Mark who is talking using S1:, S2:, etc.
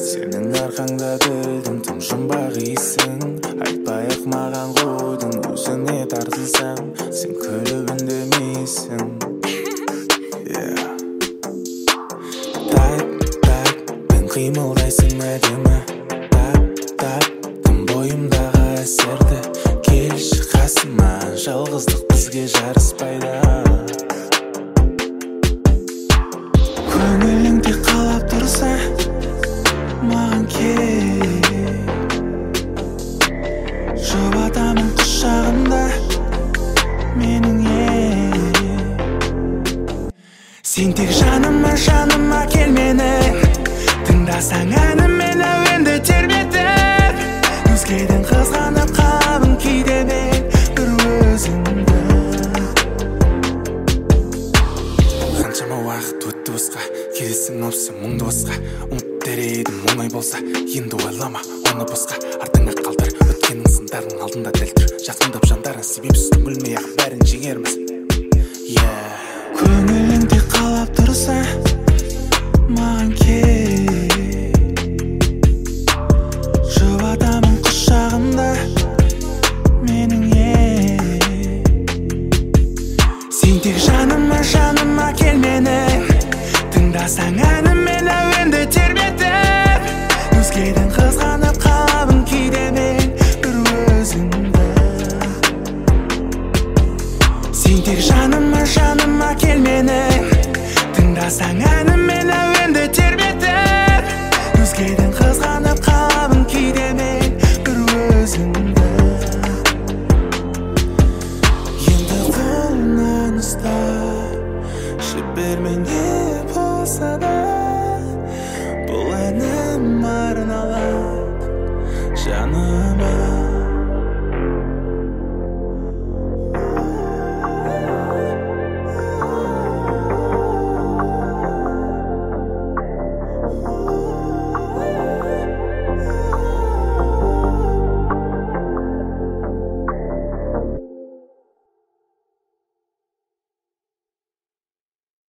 S1: Сенің арқаңда білдім тым жұмбақ исің. Айтпай-ақ маған қойдың өзіне тартылсам, сен күліп үндемейсің. Так, мен қимылдайсың әдемі. Так, тым бойымдағы әсерді. Келші қасыма, жалғыздық бізге жарыспайды. Көңілің тек қалап тұрса, маған кел. Жұбатамын құшағында менің Сен тек жаныма келмені. Тыңдасаң әніммен әуенді тербетіп, өзгеден қызғанып қаламын кейде мен бір өзіңді. Қаншама уақыт өтті босқа, келесің осы мұңды босқа. Ұмыт дер едім оңай болса, енді ойлама оны босқа. Артыңа қалдыр өткенің сындардың алдында дәл тұр. Жақындап жандарың себепсіз түңілмей ақ бәрін жеңерміз. Көңілің тек қалап тұрса, маған кел.